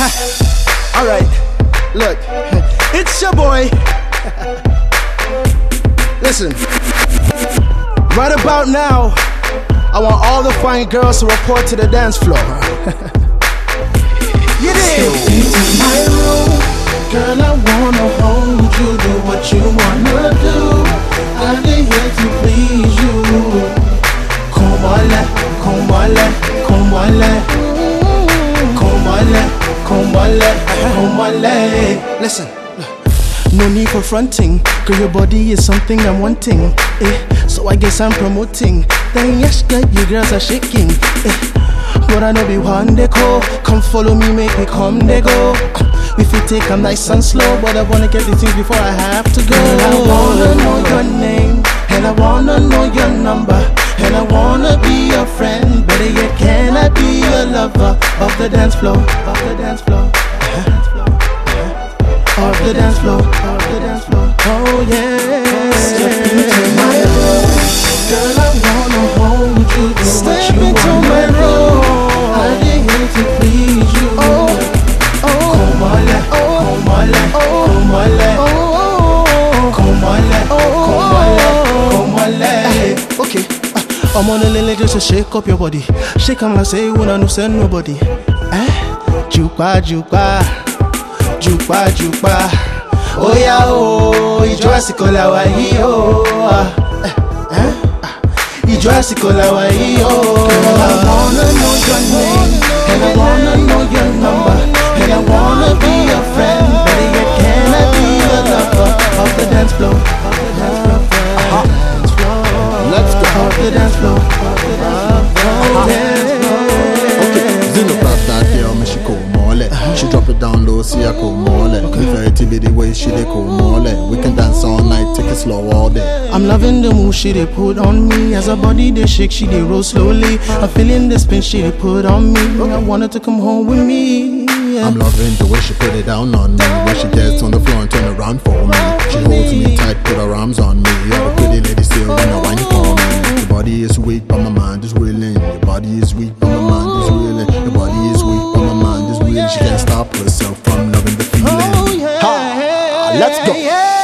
Alright, look, it's your boy. Listen, right about now, I want all the fine girls to report to the dance floor. You did. Into my room, girl, I wanna hold you, do what you wanna do. I'm here to please you. Come on, come on, come on, come on, come on, come on. Listen, no need for fronting, girl, your body is something I'm wanting. So I guess I'm promoting. Then yes, girl, you girls are shaking. But I know be one they call. Come follow me, make me come they go. If you take a nice and slow, but I wanna get the things before I have to go. And I wanna know your name, and I wanna know your number, and I wanna be your friend. Better yet, can I be your lover of the dance floor, of the dance floor, of the dance floor, of the dance floor. Oh yeah. Step into my room, girl, I wanna hold you, do what you wanna do. I'm here to please you. Come on, come on, come on, come on, come on. Okay, I'm on a little just to shake up your body. Shake 'em like say you wanna no send nobody. Jupa, jupa, jupa, jupa. Oh yeah, oh, ìjọ àsìkò la wà yìí oh. Ìjọ àsìkò la wà yìí oh. Girl, I wanna know your name, and I wanna know your number, and I wanna be your friend. Better yet, can I be your lover of the dance floor, of the dance floor, Let's go. of the dance floor, of the dance floor. Okay, Zeno pop that girl, me she cool mole. She drop it down low, see I cool mole. With her be the way she dey cool mole. We can dance all night, take it slow all day. I'm loving the move she dey put on me. As her body dey shake, she dey roll slowly. I'm feeling the spin she dey put on me. I want her to come home with me. I'm loving the way she put it down on me. When she gets on the floor and turn around for me. She holds me tight, put her arms on me. You're a pretty lady still when I whine for me. Your body is weak, but my mind is willing. Your body is weak, but my mind is willing. Your body is weak, but my mind is willing. She can't stop herself from loving the feeling. Oh yeah. Ha! Let's go. Yeah.